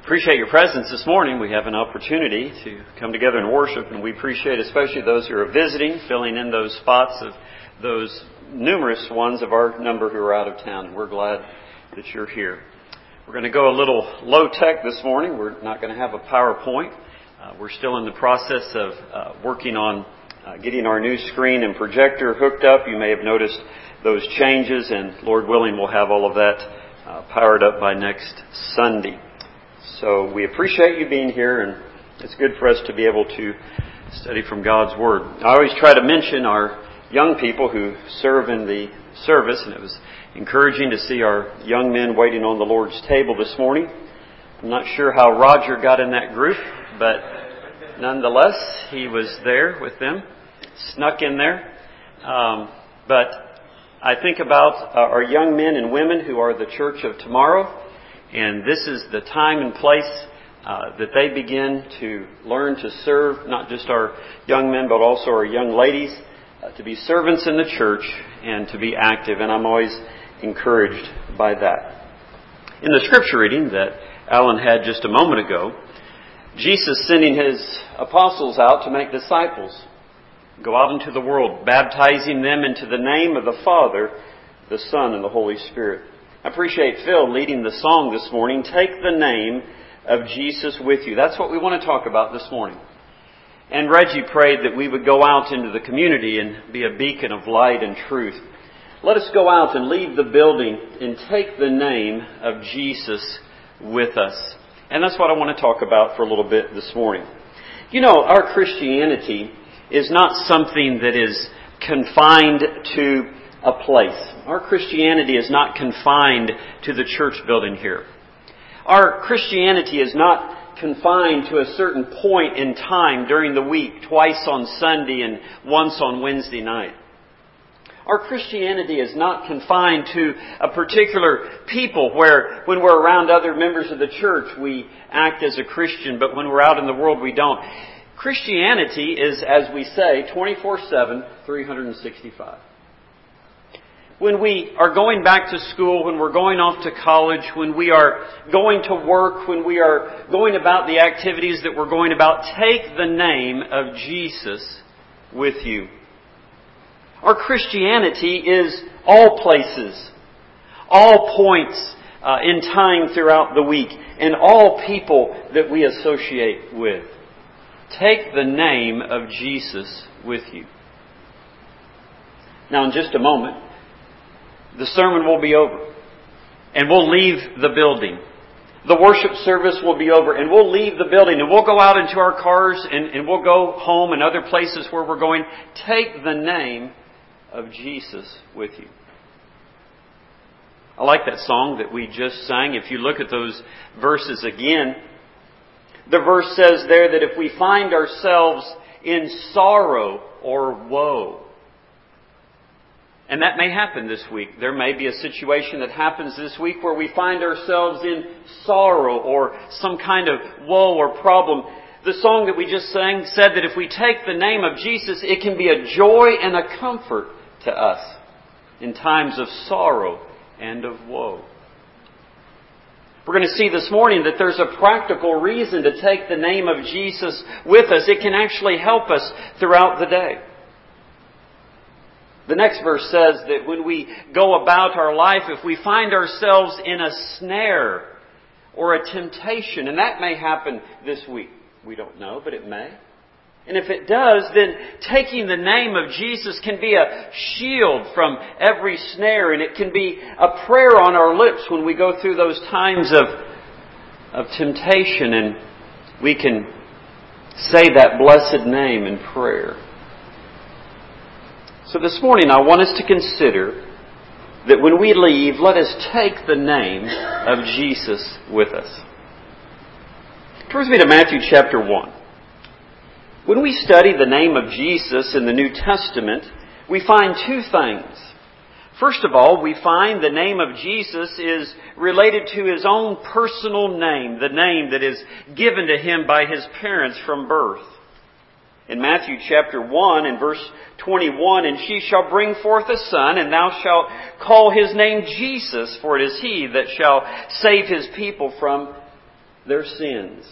Appreciate your presence this morning. We have an opportunity to come together and worship, and we appreciate especially those who are visiting, filling in those spots of those numerous ones of our number who are out of town. And we're glad that you're here. We're going to go a little low-tech this morning. We're not going to have a PowerPoint. We're still in the process of working on getting our new screen and projector hooked up. You may have noticed those changes, and Lord willing, we'll have all of that powered up by next Sunday. So we appreciate you being here, and it's good for us to be able to study from God's Word. I always try to mention our young people who serve in the service, and it was encouraging to see our young men waiting on the Lord's table this morning. I'm not sure how Roger got in that group, but nonetheless, he was there with them, snuck in there. But I think about our young men and women who are the church of tomorrow. And this is the time and place that they begin to learn to serve, not just our young men, but also our young ladies, to be servants in the church and to be active. And I'm always encouraged by that. In the scripture reading that Alan had just a moment ago, Jesus sending His apostles out to make disciples, go out into the world, baptizing them into the name of the Father, the Son, and the Holy Spirit. I appreciate Phil leading the song this morning, Take the Name of Jesus With You. That's what we want to talk about this morning. And Reggie prayed that we would go out into the community and be a beacon of light and truth. Let us go out and leave the building and take the name of Jesus with us. And that's what I want to talk about for a little bit this morning. You know, our Christianity is not something that is confined to a place. Our Christianity is not confined to the church building here. Our Christianity is not confined to a certain point in time during the week, twice on Sunday and once on Wednesday night. Our Christianity is not confined to a particular people where when we're around other members of the church we act as a Christian, but when we're out in the world we don't. Christianity is, as we say, 24/7, 365. When we are going back to school, when we're going off to college, when we are going to work, when we are going about the activities that we're going about, take the name of Jesus with you. Our Christianity is all places, all points in time throughout the week, and all people that we associate with. Take the name of Jesus with you. Now, in just a moment, the sermon will be over, and we'll leave the building. The worship service will be over, and we'll leave the building, and we'll go out into our cars, and we'll go home and other places where we're going. Take the name of Jesus with you. I like that song that we just sang. If you look at those verses again, the verse says there that if we find ourselves in sorrow or woe, and that may happen this week. There may be a situation that happens this week where we find ourselves in sorrow or some kind of woe or problem. The song that we just sang said that if we take the name of Jesus, it can be a joy and a comfort to us in times of sorrow and of woe. We're going to see this morning that there's a practical reason to take the name of Jesus with us. It can actually help us throughout the day. The next verse says that when we go about our life, if we find ourselves in a snare or a temptation, and that may happen this week. We don't know, but it may. And if it does, then taking the name of Jesus can be a shield from every snare, and it can be a prayer on our lips when we go through those times of temptation, and we can say that blessed name in prayer. So this morning I want us to consider that when we leave, let us take the name of Jesus with us. Turn with me to Matthew chapter 1. When we study the name of Jesus in the New Testament, we find two things. First of all, we find the name of Jesus is related to His own personal name, the name that is given to Him by His parents from birth. In Matthew chapter 1 and verse 21, and she shall bring forth a son, and thou shalt call his name Jesus, for it is he that shall save his people from their sins.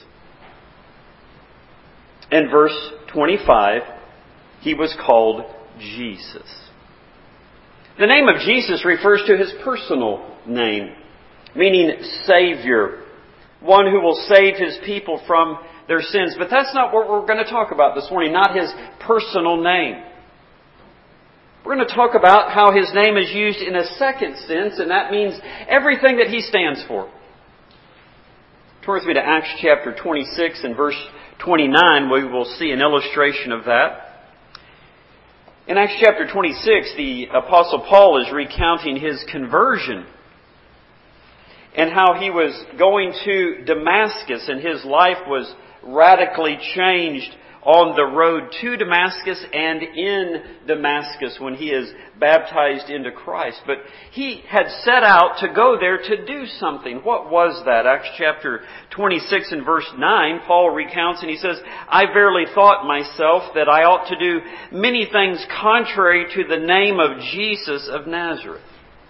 In verse 25, He was called Jesus. The name of Jesus refers to His personal name, meaning Savior, one who will save His people from their sins. But that's not what we're going to talk about this morning, not His personal name. We're going to talk about how His name is used in a second sense, and that means everything that He stands for. Turn with me to Acts chapter 26 and verse 29. We will see an illustration of that. In Acts chapter 26, the Apostle Paul is recounting his conversion and how he was going to Damascus and his life was radically changed on the road to Damascus and in Damascus when he is baptized into Christ. But he had set out to go there to do something. What was that? Acts chapter 26 and verse 9, Paul recounts and he says, I verily thought myself that I ought to do many things contrary to the name of Jesus of Nazareth.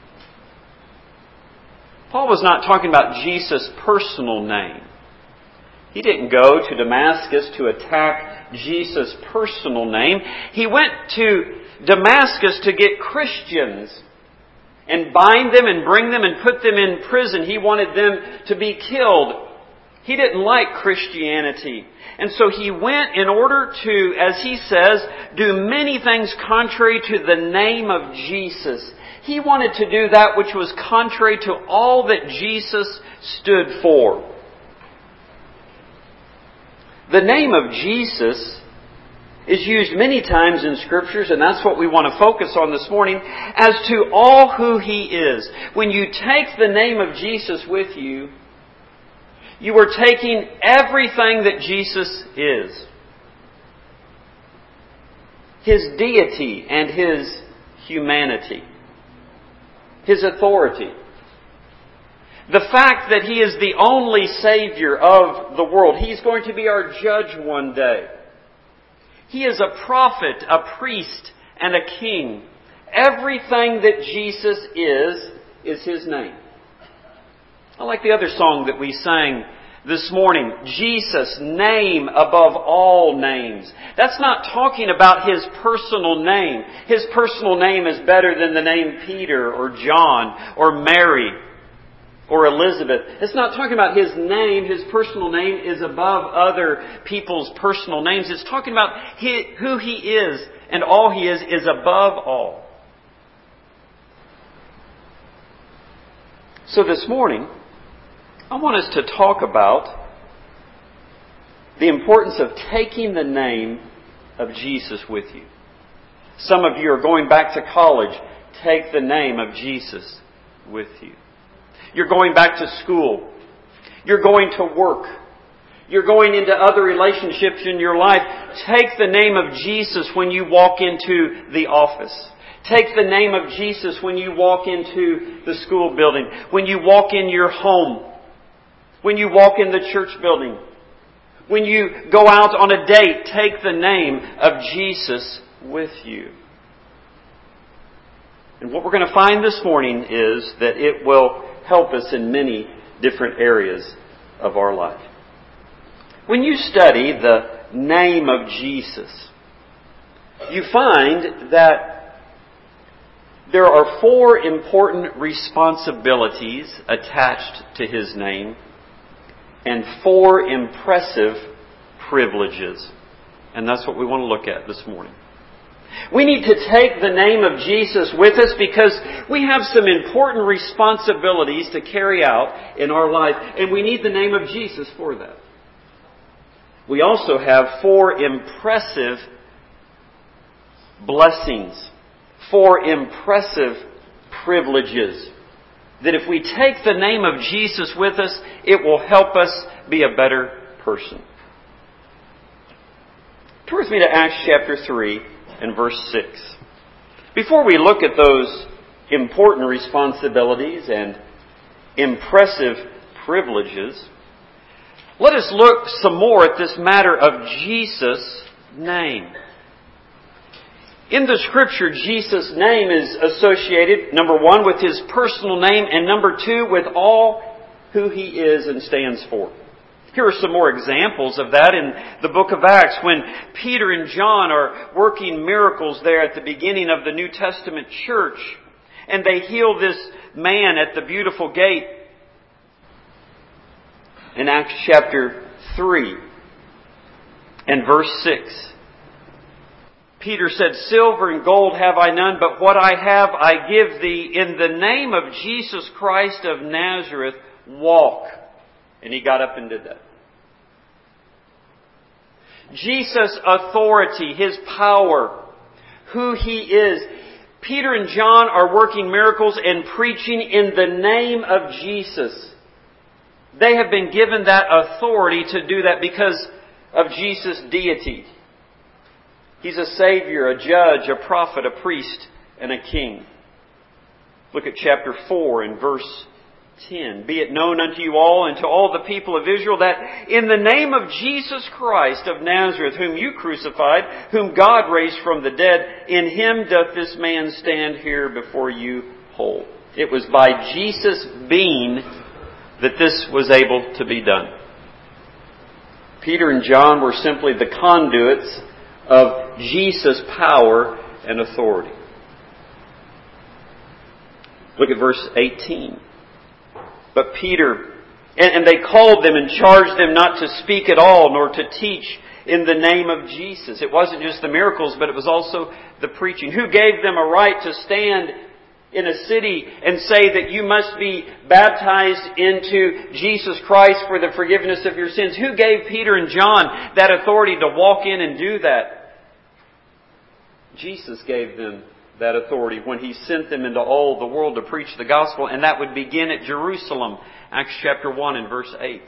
Paul was not talking about Jesus' personal name. He didn't go to Damascus to attack Jesus' personal name. He went to Damascus to get Christians and bind them and bring them and put them in prison. He wanted them to be killed. He didn't like Christianity. And so he went in order to, as he says, do many things contrary to the name of Jesus. He wanted to do that which was contrary to all that Jesus stood for. The name of Jesus is used many times in Scriptures, and that's what we want to focus on this morning, as to all who He is. When you take the name of Jesus with you, you are taking everything that Jesus is. His deity and His humanity. His authority. The fact that He is the only Savior of the world. He's going to be our judge one day. He is a prophet, a priest, and a king. Everything that Jesus is His name. I like the other song that we sang this morning. Jesus, name above all names. That's not talking about His personal name. His personal name is better than the name Peter or John or Mary or Elizabeth. It's not talking about His name. His personal name is above other people's personal names. It's talking about who He is, and all He is above all. So this morning, I want us to talk about the importance of taking the name of Jesus with you. Some of you are going back to college. Take the name of Jesus with you. You're going back to school. You're going to work. You're going into other relationships in your life. Take the name of Jesus when you walk into the office. Take the name of Jesus when you walk into the school building. When you walk in your home. When you walk in the church building. When you go out on a date, take the name of Jesus with you. And what we're going to find this morning is that it will help us in many different areas of our life. When you study the name of Jesus, you find that there are 4 important responsibilities attached to His name and 4 impressive privileges. And that's what we want to look at this morning. We need to take the name of Jesus with us because we have some important responsibilities to carry out in our life, and we need the name of Jesus for that. We also have 4 impressive blessings, 4 impressive privileges that if we take the name of Jesus with us, it will help us be a better person. Turn with me to Acts chapter 3 and verse 6. Before we look at those important responsibilities and impressive privileges, let us look some more at this matter of Jesus' name. In the Scripture, Jesus' name is associated, number 1, with His personal name, and number 2, with all who He is and stands for. Here are some more examples of that in the book of Acts when Peter and John are working miracles there at the beginning of the New Testament church. And they heal this man at the beautiful gate in Acts chapter 3 and verse 6. Peter said, "Silver and gold have I none, but what I have I give thee. In the name of Jesus Christ of Nazareth, walk." And he got up and did that. Jesus' authority, His power, who He is. Peter and John are working miracles and preaching in the name of Jesus. They have been given that authority to do that because of Jesus' deity. He's a Savior, a Judge, a Prophet, a Priest, and a King. Look at chapter 4 and verse 10. "Be it known unto you all and to all the people of Israel that in the name of Jesus Christ of Nazareth, whom you crucified, whom God raised from the dead, in Him doth this man stand here before you whole." It was by Jesus being that this was able to be done. Peter and John were simply the conduits of Jesus' power and authority. Look at verse 18. "But Peter, and they called them and charged them not to speak at all, nor to teach in the name of Jesus." It wasn't just the miracles, but it was also the preaching. Who gave them a right to stand in a city and say that you must be baptized into Jesus Christ for the forgiveness of your sins? Who gave Peter and John that authority to walk in and do that? Jesus gave them that authority when He sent them into all the world to preach the gospel, and that would begin at Jerusalem. Acts chapter 1 and verse 8.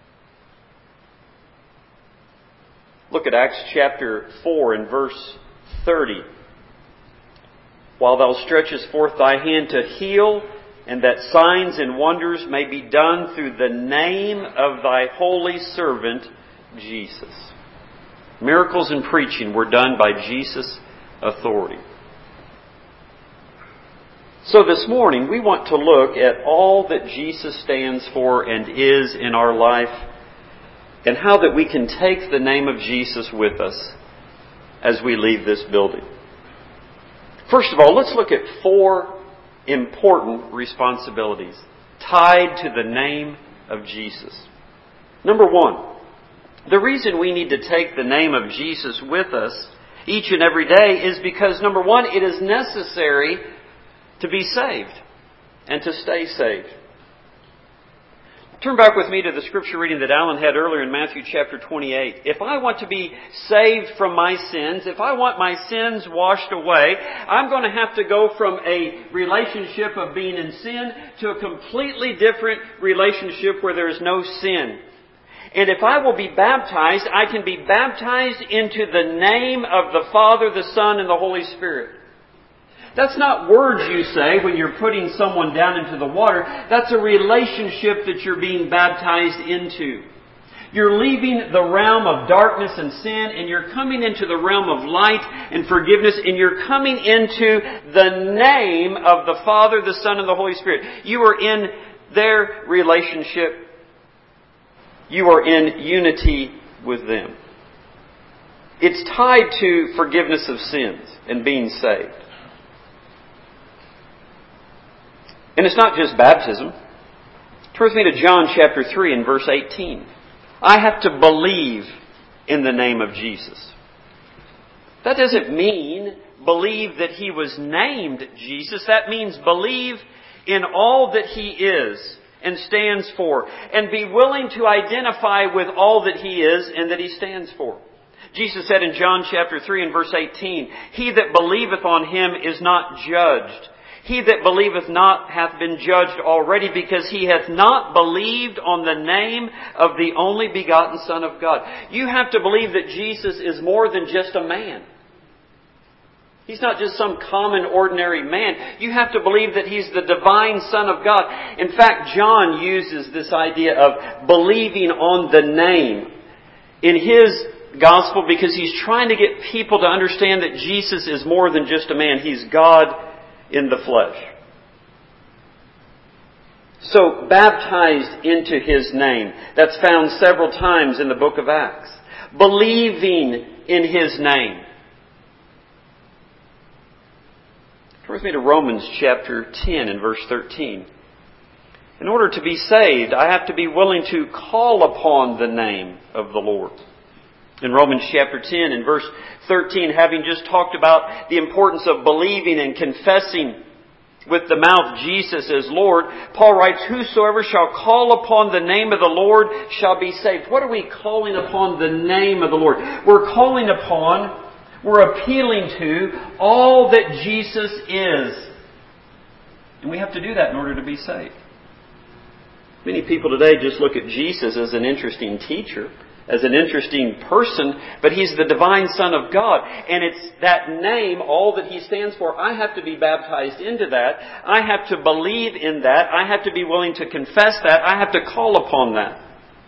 Look at Acts chapter 4 and verse 30. "While thou stretchest forth thy hand to heal, and that signs and wonders may be done through the name of thy holy servant Jesus." Miracles and preaching were done by Jesus' authority. So this morning we want to look at all that Jesus stands for and is in our life, and how that we can take the name of Jesus with us as we leave this building. First of all, let's look at 4 important responsibilities tied to the name of Jesus. Number 1, the reason we need to take the name of Jesus with us each and every day is because, number 1, it is necessary to be saved and to stay saved. Turn back with me to the scripture reading that Alan had earlier in Matthew chapter 28. If I want to be saved from my sins, if I want my sins washed away, I'm going to have to go from a relationship of being in sin to a completely different relationship where there is no sin. And if I will be baptized, I can be baptized into the name of the Father, the Son, and the Holy Spirit. That's not words you say when you're putting someone down into the water. That's a relationship that you're being baptized into. You're leaving the realm of darkness and sin, and you're coming into the realm of light and forgiveness, and you're coming into the name of the Father, the Son, and the Holy Spirit. You are in their relationship. You are in unity with them. It's tied to forgiveness of sins and being saved. And it's not just baptism. Turn with me to John chapter 3 and verse 18. I have to believe in the name of Jesus. That doesn't mean believe that He was named Jesus. That means believe in all that He is and stands for, and be willing to identify with all that He is and that He stands for. Jesus said in John chapter 3 and verse 18, "He that believeth on Him is not judged. He that believeth not hath been judged already, because he hath not believed on the name of the only begotten Son of God." You have to believe that Jesus is more than just a man. He's not just some common, ordinary man. You have to believe that He's the divine Son of God. In fact, John uses this idea of believing on the name in his gospel because he's trying to get people to understand that Jesus is more than just a man. He's God in the flesh. So, baptized into His name. That's found several times in the book of Acts. Believing in His name. Turn with me to Romans chapter 10 and verse 13. In order to be saved, I have to be willing to call upon the name of the Lord. In Romans chapter 10 and verse 13, having just talked about the importance of believing and confessing with the mouth Jesus as Lord, Paul writes, whosoever shall call upon the name of the Lord shall be saved. What are we calling upon the name of the Lord? We're appealing to all that Jesus is. And we have to do that in order to be saved. Many people today just look at Jesus as an interesting teacher, as an interesting person, but He's the divine Son of God. And it's that name, all that He stands for. I have to be baptized into that. I have to believe in that. I have to be willing to confess that. I have to call upon that.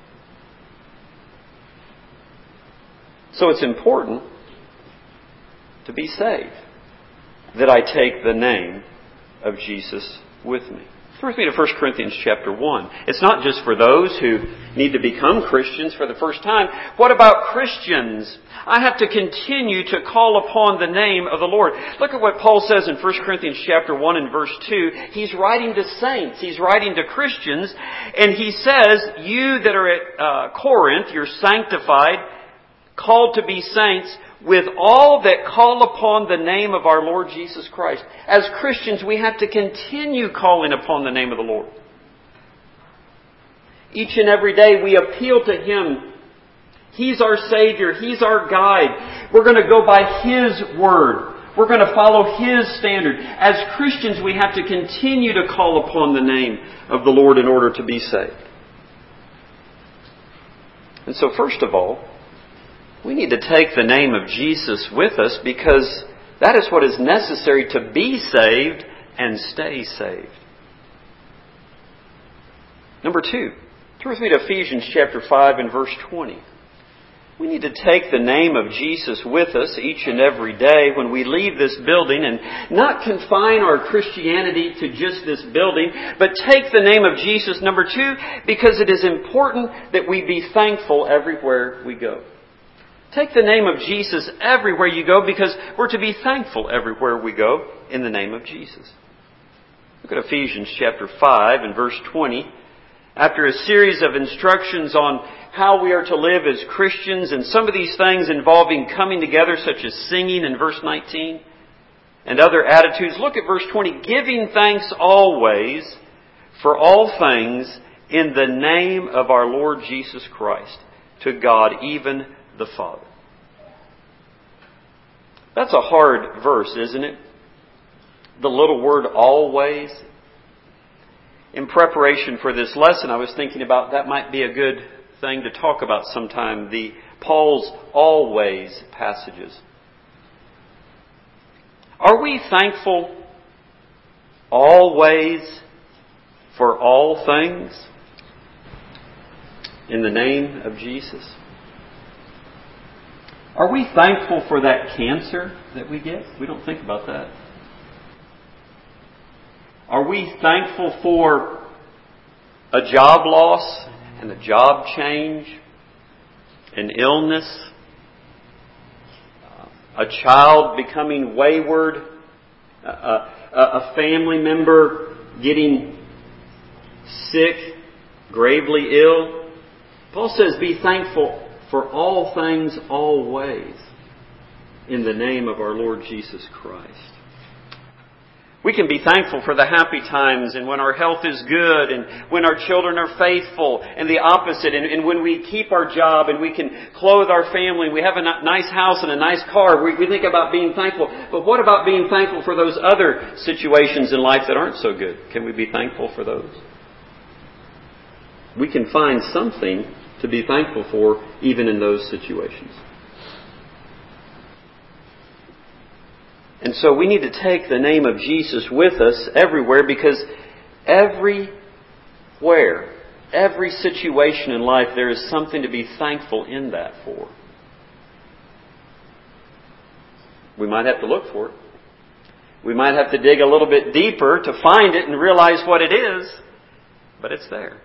So it's important to be saved that I take the name of Jesus with me. Turn with me to 1 Corinthians chapter 1. It's not just for those who need to become Christians for the first time. What about Christians? I have to continue to call upon the name of the Lord. Look at what Paul says in 1 Corinthians chapter 1 and verse 2. He's writing to saints. He's writing to Christians. And he says, you that are at Corinth, you're sanctified, called to be saints, with all that call upon the name of our Lord Jesus Christ. As Christians, we have to continue calling upon the name of the Lord. Each and every day we appeal to Him. He's our Savior. He's our guide. We're going to go by His Word. We're going to follow His standard. As Christians, we have to continue to call upon the name of the Lord in order to be saved. And so first of all, we need to take the name of Jesus with us because that is what is necessary to be saved and stay saved. Number 2, turn with me to Ephesians chapter 5 and verse 20. We need to take the name of Jesus with us each and every day when we leave this building and not confine our Christianity to just this building, but take the name of Jesus, number 2, because it is important that we be thankful everywhere we go. Take the name of Jesus everywhere you go because we're to be thankful everywhere we go in the name of Jesus. Look at Ephesians chapter 5 and verse 20. After a series of instructions on how we are to live as Christians and some of these things involving coming together such as singing in verse 19 and other attitudes, look at verse 20. Giving thanks always for all things in the name of our Lord Jesus Christ to God, even the Father. That's a hard verse, isn't it? The little word always. In preparation for this lesson, I was thinking about that might be a good thing to talk about sometime, the Paul's always passages. Are we thankful always for all things in the name of Jesus? Are we thankful for that cancer that we get? We don't think about that. Are we thankful for a job loss and a job change, an illness, a child becoming wayward, a family member getting sick, gravely ill? Paul says, be thankful for all things always in the name of our Lord Jesus Christ. We can be thankful for the happy times and when our health is good and when our children are faithful and the opposite and when we keep our job and we can clothe our family and we have a nice house and a nice car. We think about being thankful. But what about being thankful for those other situations in life that aren't so good? Can we be thankful for those? We can find something to be thankful for even in those situations. And so we need to take the name of Jesus with us everywhere because everywhere, every situation in life, there is something to be thankful in that for. We might have to look for it. We might have to dig a little bit deeper to find it and realize what it is. but it's there.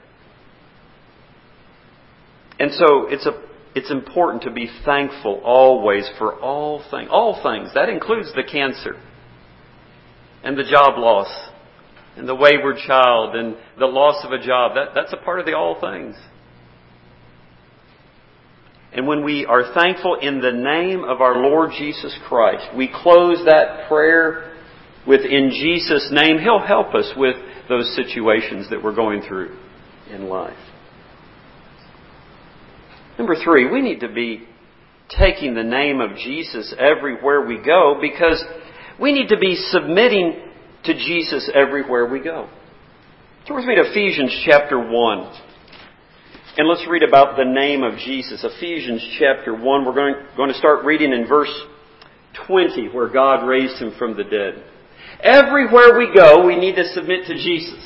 And so it's important to be thankful always for all things. All things. That includes the cancer and the job loss and the wayward child and the loss of a job. That's a part of the all things. And when we are thankful in the name of our Lord Jesus Christ, we close that prayer with "in Jesus' name." He'll help us with those situations that we're going through in life. Number 3, we need to be taking the name of Jesus everywhere we go, because we need to be submitting to Jesus everywhere we go. Turn with me to Ephesians chapter 1. And let's read about the name of Jesus. Ephesians chapter 1. We're going to start reading in verse 20, where God raised Him from the dead. Everywhere we go, we need to submit to Jesus.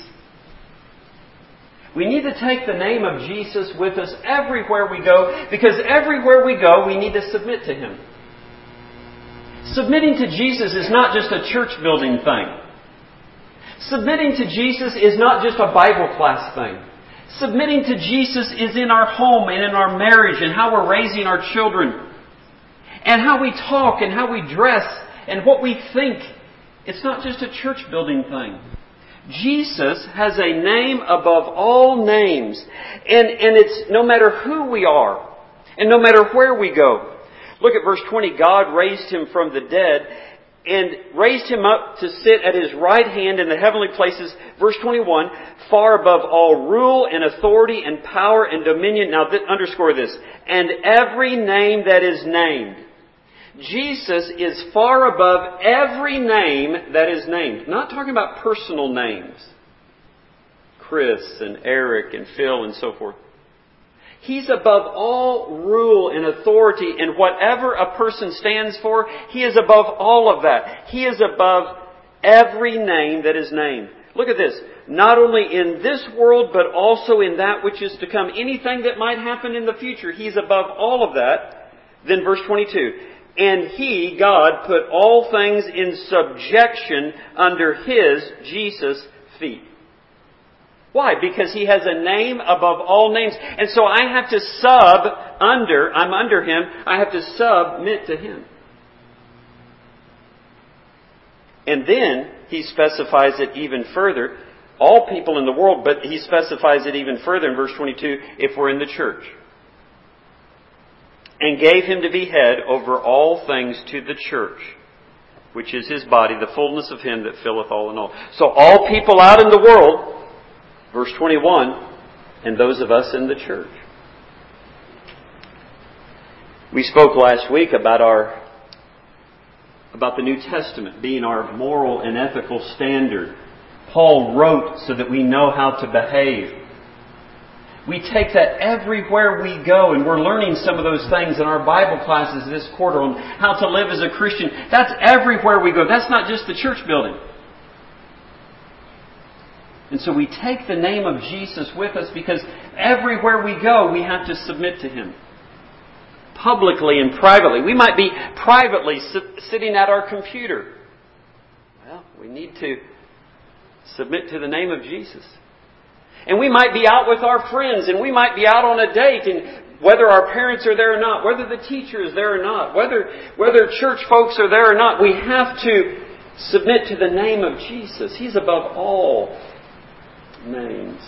We need to take the name of Jesus with us everywhere we go, because everywhere we go, we need to submit to Him. Submitting to Jesus is not just a church building thing. Submitting to Jesus is not just a Bible class thing. Submitting to Jesus is in our home and in our marriage and how we're raising our children and how we talk and how we dress and what we think. It's not just a church building thing. Jesus has a name above all names, and it's no matter who we are and no matter where we go. Look at verse 20. God raised Him from the dead and raised Him up to sit at His right hand in the heavenly places. Verse 21, far above all rule and authority and power and dominion. Now underscore this. And every name that is named. Jesus is far above every name that is named. Not talking about personal names. Chris and Eric and Phil and so forth. He's above all rule and authority, and whatever a person stands for, He is above all of that. He is above every name that is named. Look at this. Not only in this world, but also in that which is to come. Anything that might happen in the future, He's above all of that. Then verse 22. And He, God, put all things in subjection under His, Jesus' feet. Why? Because He has a name above all names. And so I have to I'm under Him, I have to submit to Him. And then He specifies it even further. All people in the world, but He specifies it even further in verse 22, if we're in the church. And gave Him to be head over all things to the church, which is His body, the fullness of Him that filleth all in all. So all people out in the world, verse 21, and those of us in the church. We spoke last week about the New Testament being our moral and ethical standard. Paul wrote so that we know how to behave. We take that everywhere we go, and we're learning some of those things in our Bible classes this quarter on how to live as a Christian. That's everywhere we go. That's not just the church building. And so we take the name of Jesus with us because everywhere we go, we have to submit to Him. Publicly and privately. We might be privately sitting at our computer. Well, we need to submit to the name of Jesus. And we might be out with our friends, and we might be out on a date, and whether our parents are there or not, whether the teacher is there or not, whether church folks are there or not, we have to submit to the name of Jesus. He's above all names.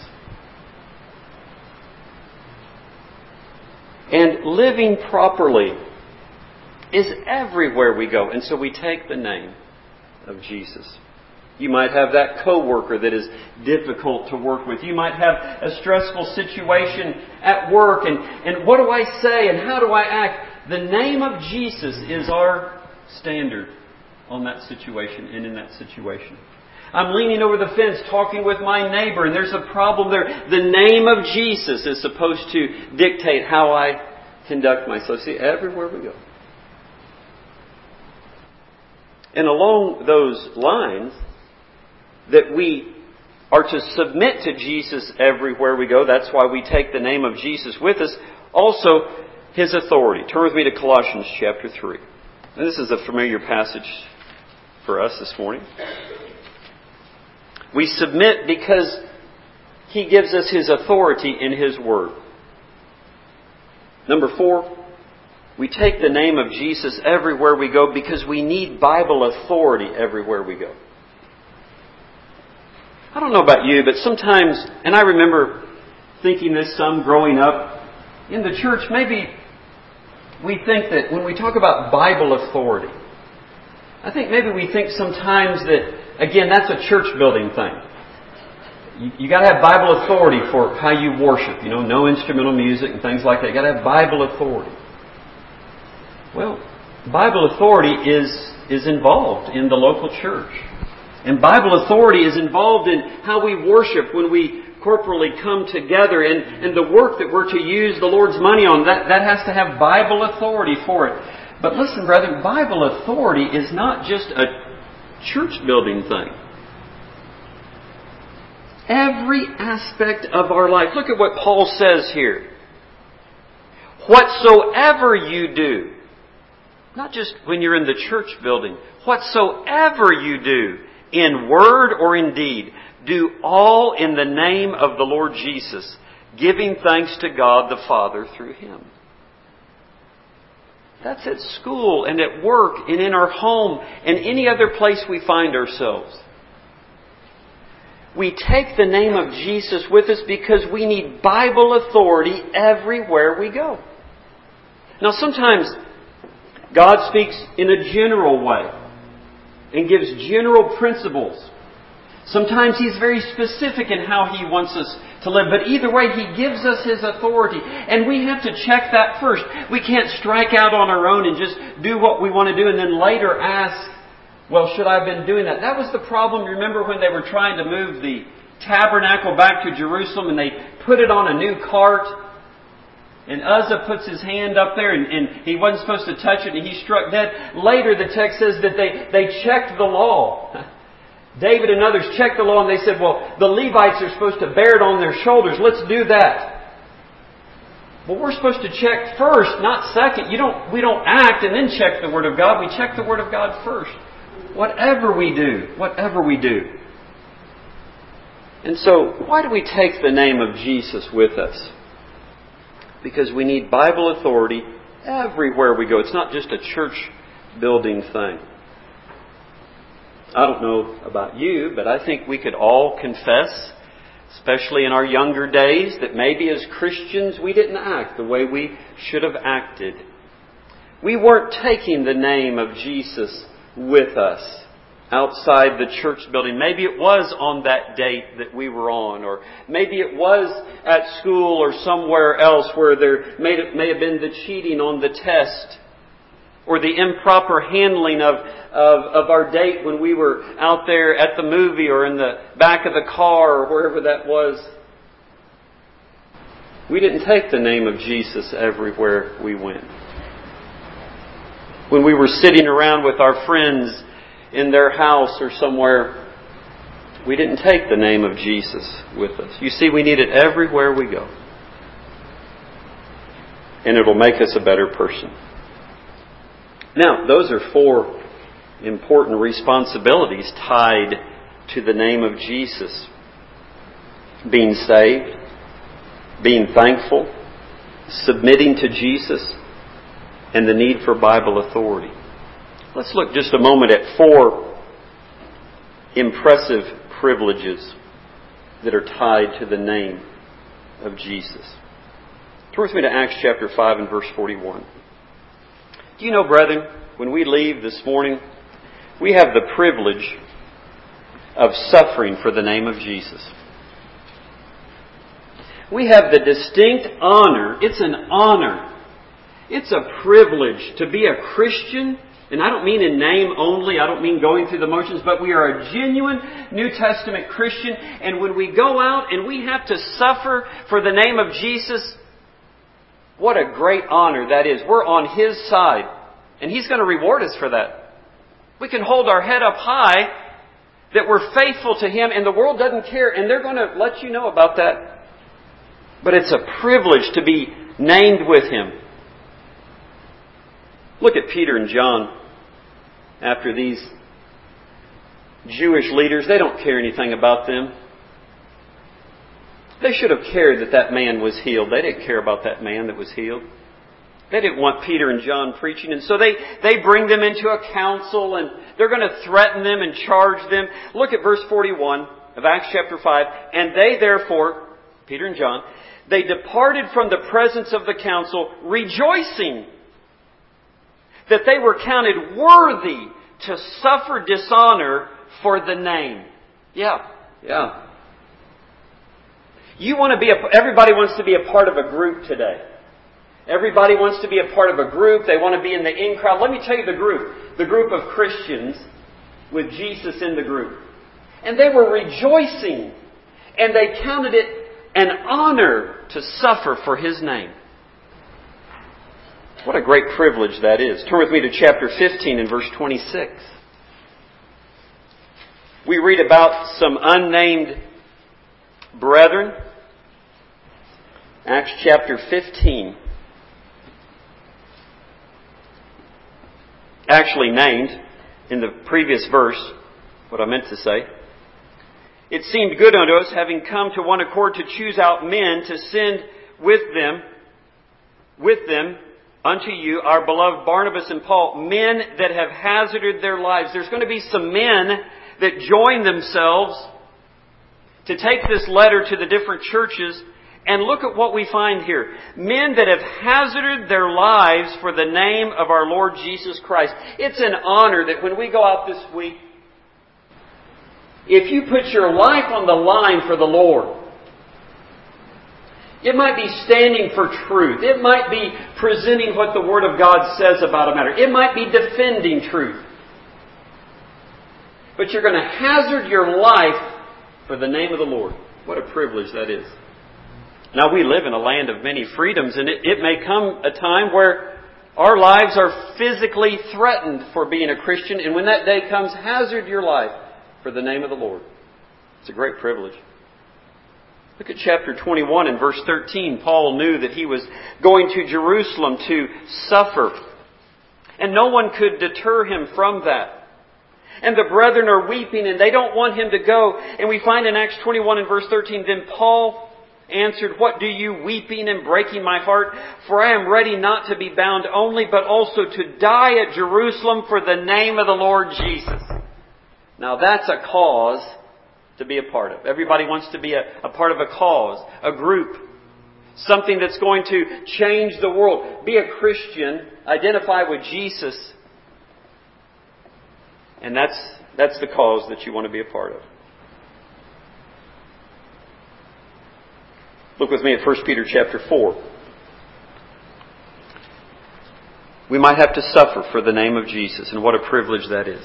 And living properly is everywhere we go. And so we take the name of Jesus. You might have that coworker that is difficult to work with. You might have a stressful situation at work. And what do I say and how do I act? The name of Jesus is our standard on that situation and in that situation. I'm leaning over the fence talking with my neighbor and there's a problem there. The name of Jesus is supposed to dictate how I conduct myself. See, everywhere we go. And along those lines, that we are to submit to Jesus everywhere we go. That's why we take the name of Jesus with us. Also, His authority. Turn with me to Colossians chapter 3. And this is a familiar passage for us this morning. We submit because He gives us His authority in His Word. Number 4, we take the name of Jesus everywhere we go because we need Bible authority everywhere we go. I don't know about you, but sometimes, and I remember thinking this some growing up, in the church, maybe we think that when we talk about Bible authority, I think maybe we think sometimes that, again, that's a church building thing. You got to have Bible authority for how you worship. No instrumental music and things like that. You got to have Bible authority. Well, Bible authority is involved in the local church. And Bible authority is involved in how we worship when we corporally come together, and the work that we're to use the Lord's money on, that has to have Bible authority for it. But listen, brethren, Bible authority is not just a church building thing. Every aspect of our life. Look at what Paul says here. Whatsoever you do, not just when you're in the church building, whatsoever you do, in word or in deed, do all in the name of the Lord Jesus, giving thanks to God the Father through Him. That's at school and at work and in our home and any other place we find ourselves. We take the name of Jesus with us because we need Bible authority everywhere we go. Now sometimes God speaks in a general way and gives general principles. Sometimes He's very specific in how He wants us to live. But either way, He gives us His authority. And we have to check that first. We can't strike out on our own and just do what we want to do and then later ask, well, should I have been doing that? That was the problem, remember, when they were trying to move the tabernacle back to Jerusalem and they put it on a new cart. And Uzzah puts his hand up there and he wasn't supposed to touch it and he struck dead. Later the text says that they checked the law. David and others checked the law and they said, well, the Levites are supposed to bear it on their shoulders. Let's do that. Well, we're supposed to check first, not second. We don't act and then check the Word of God. We check the Word of God first. Whatever we do. And so, why do we take the name of Jesus with us? Because we need Bible authority everywhere we go. It's not just a church building thing. I don't know about you, but I think we could all confess, especially in our younger days, that maybe as Christians we didn't act the way we should have acted. We weren't taking the name of Jesus with us outside the church building. Maybe it was on that date that we were on, or maybe it was at school or somewhere else where there may have been the cheating on the test, or the improper handling of our date when we were out there at the movie or in the back of the car or wherever that was. We didn't take the name of Jesus everywhere we went. When we were sitting around with our friends in their house or somewhere, we didn't take the name of Jesus with us. You see, we need it everywhere we go. And it'll make us a better person. Now, those are 4 important responsibilities tied to the name of Jesus. Being saved, being thankful, submitting to Jesus, and the need for Bible authority. Let's look just a moment at 4 impressive privileges that are tied to the name of Jesus. Turn with me to Acts chapter 5 and verse 41. Do you know, brethren, when we leave this morning, we have the privilege of suffering for the name of Jesus. We have the distinct honor. It's an honor. It's a privilege to be a Christian. And I don't mean in name only. I don't mean going through the motions. But we are a genuine New Testament Christian. And when we go out and we have to suffer for the name of Jesus, what a great honor that is. We're on His side. And He's going to reward us for that. We can hold our head up high that we're faithful to Him and the world doesn't care. And they're going to let you know about that. But it's a privilege to be named with Him. Look at Peter and John. After these Jewish leaders, they don't care anything about them. They should have cared that that man was healed. They didn't care about that man that was healed. They didn't want Peter and John preaching. And so they bring them into a council and they're going to threaten them and charge them. Look at verse 41 of Acts chapter 5. And they therefore, Peter and John, they departed from the presence of the council, rejoicing that they were counted worthy to suffer dishonor for the name. Yeah. Everybody wants to be a part of a group today. Everybody wants to be a part of a group. They want to be in the in crowd. Let me tell you the group. The group of Christians with Jesus in the group. And they were rejoicing. And they counted it an honor to suffer for His name. What a great privilege that is. Turn with me to chapter 15 and verse 26. We read about some unnamed brethren. Acts chapter 15. Actually named in the previous verse, what I meant to say. It seemed good unto us, having come to one accord, to choose out men to send with them unto you, our beloved Barnabas and Paul, men that have hazarded their lives. There's going to be some men that join themselves to take this letter to the different churches. And look at what we find here. Men that have hazarded their lives for the name of our Lord Jesus Christ. It's an honor that when we go out this week, if you put your life on the line for the Lord, it might be standing for truth. It might be presenting what the Word of God says about a matter. It might be defending truth. But you're going to hazard your life for the name of the Lord. What a privilege that is. Now, we live in a land of many freedoms, and it may come a time where our lives are physically threatened for being a Christian, and when that day comes, hazard your life for the name of the Lord. It's a great privilege. Look at chapter 21 and verse 13. Paul knew that he was going to Jerusalem to suffer, and no one could deter him from that. And the brethren are weeping, and they don't want him to go. And we find in Acts 21 and verse 13, then Paul answered, what do you weeping and breaking my heart? For I am ready not to be bound only, but also to die at Jerusalem for the name of the Lord Jesus. Now that's a cause to be a part of. Everybody wants to be a part of a cause, a group, something that's going to change the world. Be a Christian, identify with Jesus, and that's the cause that you want to be a part of. Look with me at 1 Peter chapter 4. We might have to suffer for the name of Jesus, and what a privilege that is.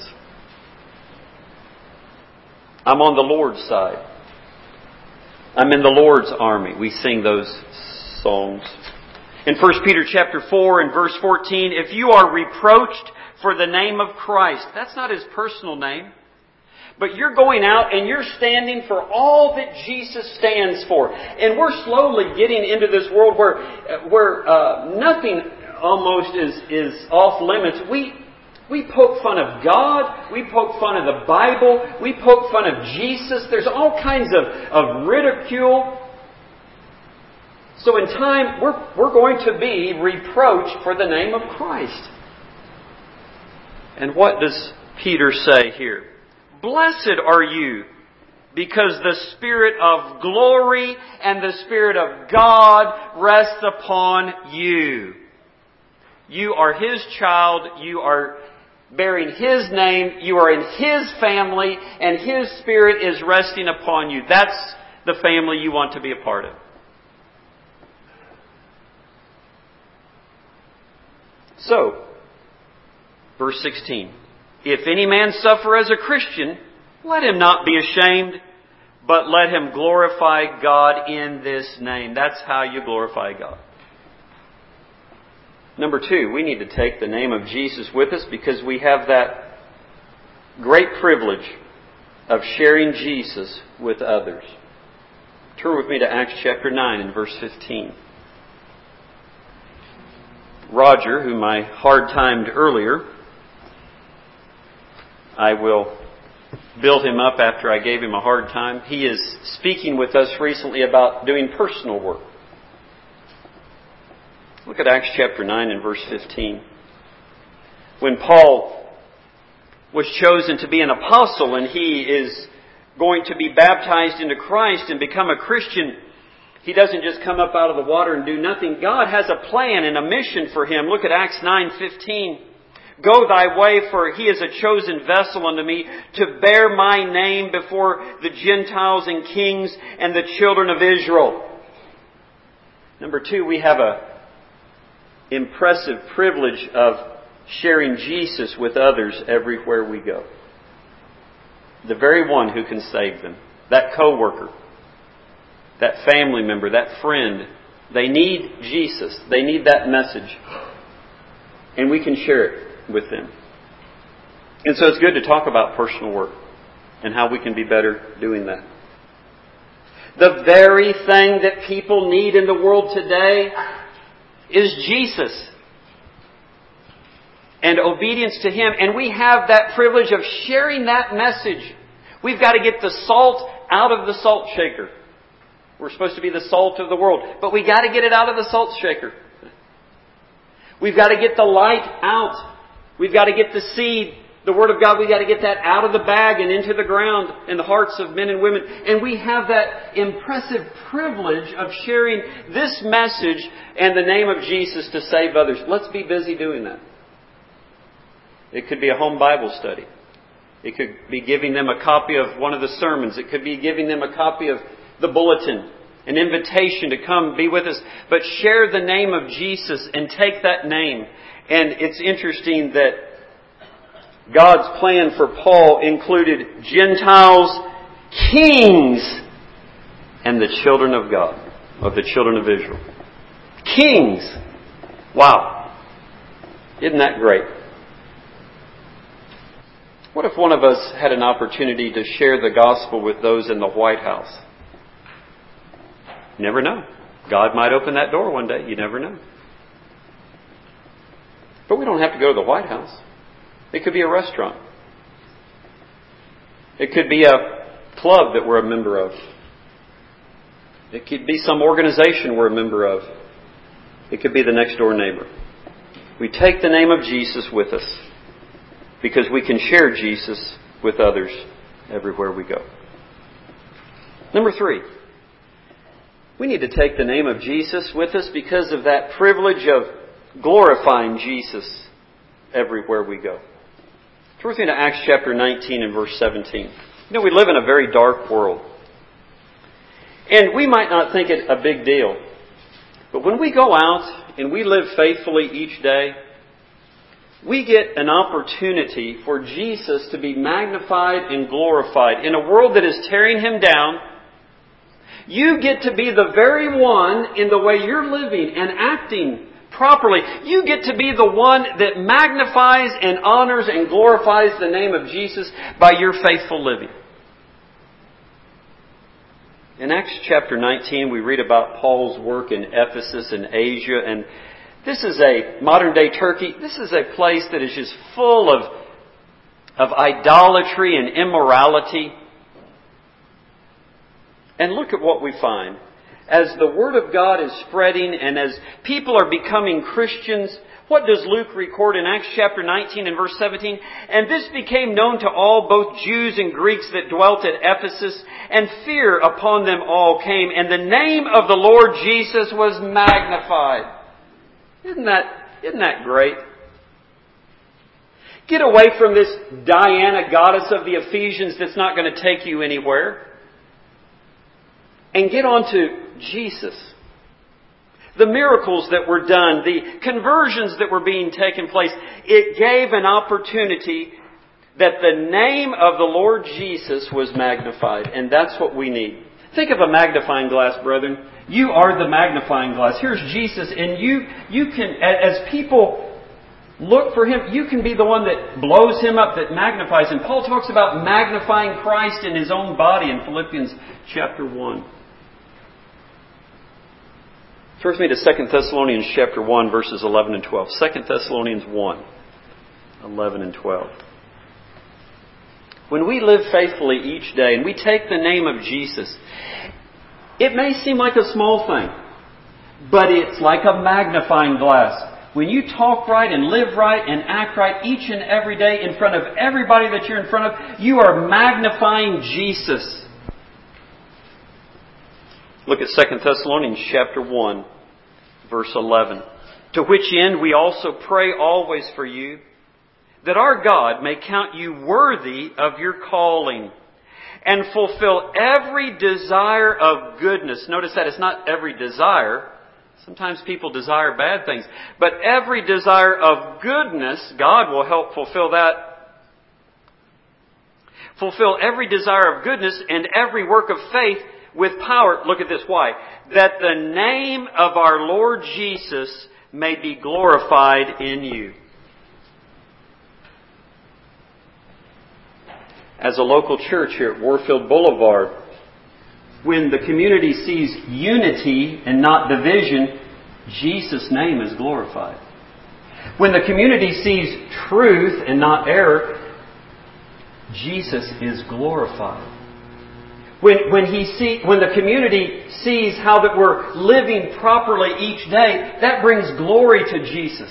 I'm on the Lord's side. I'm in the Lord's army. We sing those songs. In 1 Peter chapter 4 and verse 14, if you are reproached for the name of Christ, that's not His personal name. But you're going out and you're standing for all that Jesus stands for. And we're slowly getting into this world where nothing almost is off limits. We poke fun of God. We poke fun of the Bible. We poke fun of Jesus. There's all kinds of ridicule. So in time, we're going to be reproached for the name of Christ. And what does Peter say here? Blessed are you, because the Spirit of glory and the Spirit of God rests upon you. You are His child. You are bearing His name. You are in His family, and His Spirit is resting upon you. That's the family you want to be a part of. So, verse 16. If any man suffer as a Christian, let him not be ashamed, but let him glorify God in this name. That's how you glorify God. Number 2, we need to take the name of Jesus with us because we have that great privilege of sharing Jesus with others. Turn with me to Acts chapter 9 and verse 15. Roger, whom I hard-timed earlier, I will build him up after I gave him a hard time. He is speaking with us recently about doing personal work. Look at Acts chapter 9 and verse 15. When Paul was chosen to be an apostle and he is going to be baptized into Christ and become a Christian, he doesn't just come up out of the water and do nothing. God has a plan and a mission for him. Look at Acts 9:15. Go thy way, for he is a chosen vessel unto me to bear my name before the Gentiles and kings and the children of Israel. Number 2, we have a impressive privilege of sharing Jesus with others everywhere we go. The very one who can save them. That coworker, that family member, that friend. They need Jesus. They need that message. And we can share it with them. And so it's good to talk about personal work and how we can be better doing that. The very thing that people need in the world today is Jesus and obedience to Him. And we have that privilege of sharing that message. We've got to get the salt out of the salt shaker. We're supposed to be the salt of the world, but we got to get it out of the salt shaker. We've got to get the light out. We've got to get the seed, the Word of God, we've got to get that out of the bag and into the ground in the hearts of men and women. And we have that impressive privilege of sharing this message and the name of Jesus to save others. Let's be busy doing that. It could be a home Bible study. It could be giving them a copy of one of the sermons. It could be giving them a copy of the bulletin, an invitation to come be with us. But share the name of Jesus and take that name. And it's interesting that God's plan for Paul included Gentiles, kings, and the children of God, of the children of Israel. Kings! Wow. Isn't that great? What if one of us had an opportunity to share the gospel with those in the White House? You never know. God might open that door one day. You never know. But we don't have to go to the White House. It could be a restaurant. It could be a club that we're a member of. It could be some organization we're a member of. It could be the next door neighbor. We take the name of Jesus with us because we can share Jesus with others everywhere we go. Number 3. We need to take the name of Jesus with us because of that privilege of glorifying Jesus everywhere we go. Turn with me to Acts chapter 19 and verse 17. You know, we live in a very dark world. And we might not think it a big deal. But when we go out and we live faithfully each day, we get an opportunity for Jesus to be magnified and glorified. In a world that is tearing Him down, you get to be the very one in the way you're living and acting properly. You get to be the one that magnifies and honors and glorifies the name of Jesus by your faithful living. In Acts chapter 19, we read about Paul's work in Ephesus and Asia. And this is a modern day Turkey. This is a place that is just full of idolatry and immorality. And look at what we find. As the Word of God is spreading and as people are becoming Christians, what does Luke record in Acts chapter 19 and verse 17? And this became known to all, both Jews and Greeks that dwelt at Ephesus, and fear upon them all came, and the name of the Lord Jesus was magnified. Isn't that great? Get away from this Diana, goddess of the Ephesians, that's not going to take you anywhere. And get on to Jesus. The miracles that were done, the conversions that were being taken place, it gave an opportunity that the name of the Lord Jesus was magnified. And that's what we need. Think of a magnifying glass, brethren. You are the magnifying glass. Here's Jesus, and you can, as people look for Him, you can be the one that blows Him up, that magnifies Him. Paul talks about magnifying Christ in His own body in Philippians chapter 1. Turn with me to 2 Thessalonians chapter 1, verses 11 and 12. 2 Thessalonians 1, 11 and 12. When we live faithfully each day and we take the name of Jesus, it may seem like a small thing, but it's like a magnifying glass. When you talk right and live right and act right each and every day in front of everybody that you're in front of, you are magnifying Jesus. Look at 2 Thessalonians chapter 1, verse 11. To which end we also pray always for you, that our God may count you worthy of your calling and fulfill every desire of goodness. Notice that it's not every desire. Sometimes people desire bad things. But every desire of goodness, God will help fulfill that. Fulfill every desire of goodness and every work of faith with power. Look at this. Why? That the name of our Lord Jesus may be glorified in you. As a local church here at Warfield Boulevard, when the community sees unity and not division, Jesus' name is glorified. When the community sees truth and not error, Jesus is glorified. When the community sees how that we're living properly each day, that brings glory to Jesus.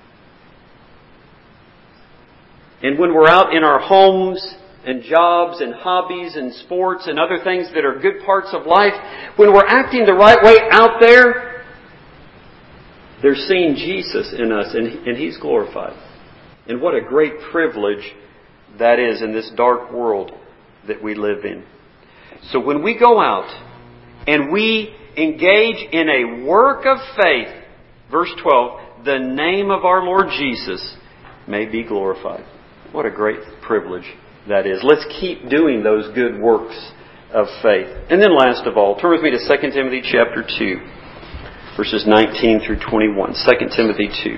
And when we're out in our homes and jobs and hobbies and sports and other things that are good parts of life, when we're acting the right way out there, they're seeing Jesus in us and He's glorified. And what a great privilege that is in this dark world that we live in. So when we go out and we engage in a work of faith, verse 12, the name of our Lord Jesus may be glorified. What a great privilege that is. Let's keep doing those good works of faith. And then last of all, turn with me to 2 Timothy chapter 2, verses 19 through 21. 2 Timothy 2,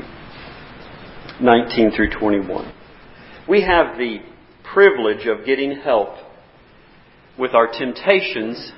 19 through 21. We have the privilege of getting help with our temptations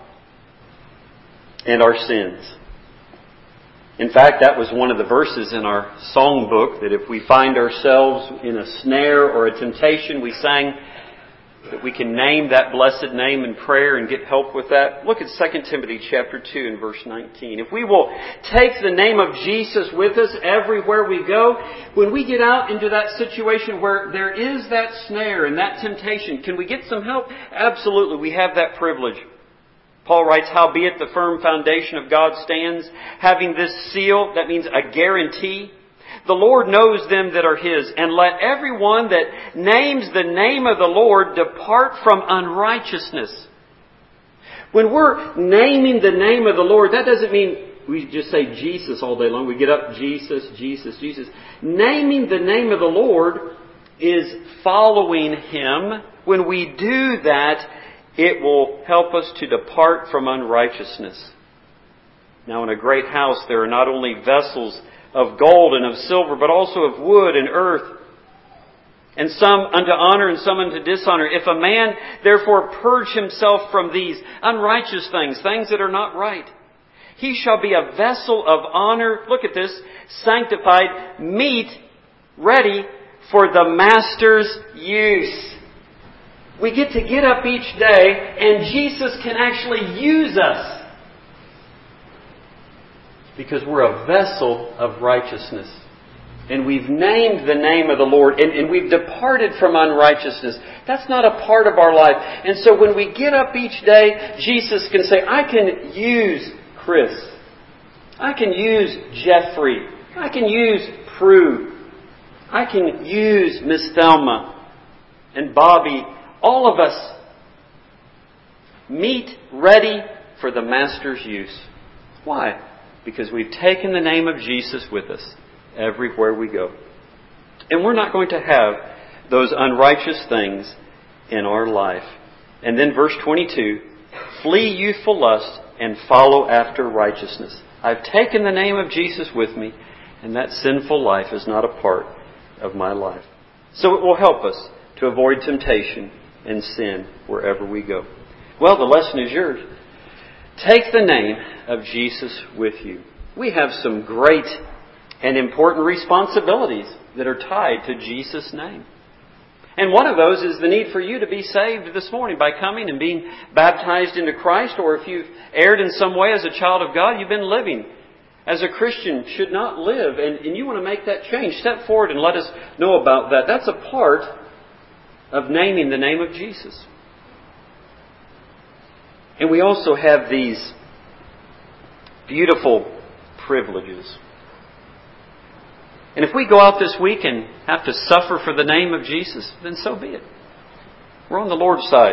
and our sins. In fact, that was one of the verses in our songbook, that if we find ourselves in a snare or a temptation, we sang that we can name that blessed name in prayer and get help with that. Look at 2 Timothy chapter 2 and verse 19. If we will take the name of Jesus with us everywhere we go, when we get out into that situation where there is that snare and that temptation, can we get some help? Absolutely, we have that privilege. Paul writes, howbeit the firm foundation of God stands, having this seal, that means a guarantee. The Lord knows them that are His, and let everyone that names the name of the Lord depart from unrighteousness. When we're naming the name of the Lord, that doesn't mean we just say Jesus all day long. We get up, Jesus, Jesus, Jesus. Naming the name of the Lord is following Him. When we do that, it will help us to depart from unrighteousness. Now, in a great house, there are not only vessels of gold and of silver, but also of wood and earth, and some unto honor and some unto dishonor. If a man therefore purge himself from these unrighteous things, things that are not right, he shall be a vessel of honor, look at this, sanctified, meet, ready for the master's use. We get to get up each day and Jesus can actually use us because we're a vessel of righteousness. And we've named the name of the Lord and we've departed from unrighteousness. That's not a part of our life. And so when we get up each day, Jesus can say, I can use Chris. I can use Jeffrey. I can use Prue. I can use Miss Thelma and Bobby. All of us meet ready for the Master's use. Why? Because we've taken the name of Jesus with us everywhere we go. And we're not going to have those unrighteous things in our life. And then verse 22, flee youthful lust and follow after righteousness. I've taken the name of Jesus with me, and that sinful life is not a part of my life. So it will help us to avoid temptation and sin wherever we go. Well, the lesson is yours. Take the name of Jesus with you. We have some great and important responsibilities that are tied to Jesus' name. And one of those is the need for you to be saved this morning by coming and being baptized into Christ. Or if you've erred in some way as a child of God, you've been living as a Christian should not live, and you want to make that change. Step forward and let us know about that. That's a part of naming the name of Jesus. And we also have these beautiful privileges. And if we go out this week and have to suffer for the name of Jesus, then so be it. We're on the Lord's side.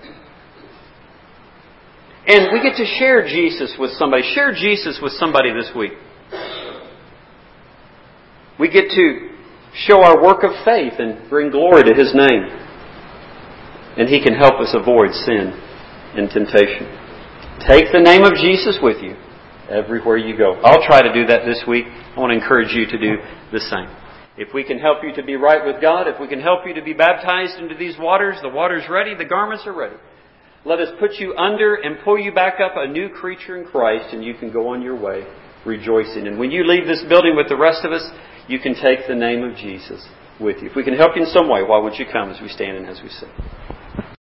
And we get to share Jesus with somebody. Share Jesus with somebody this week. We get to show our work of faith and bring glory to His name. And He can help us avoid sin and temptation. Take the name of Jesus with you everywhere you go. I'll try to do that this week. I want to encourage you to do the same. If we can help you to be right with God, if we can help you to be baptized into these waters, the water's ready, the garments are ready. Let us put you under and pull you back up a new creature in Christ, and you can go on your way rejoicing. And when you leave this building with the rest of us, you can take the name of Jesus with you. If we can help you in some way, why would you come as we stand and as we sing?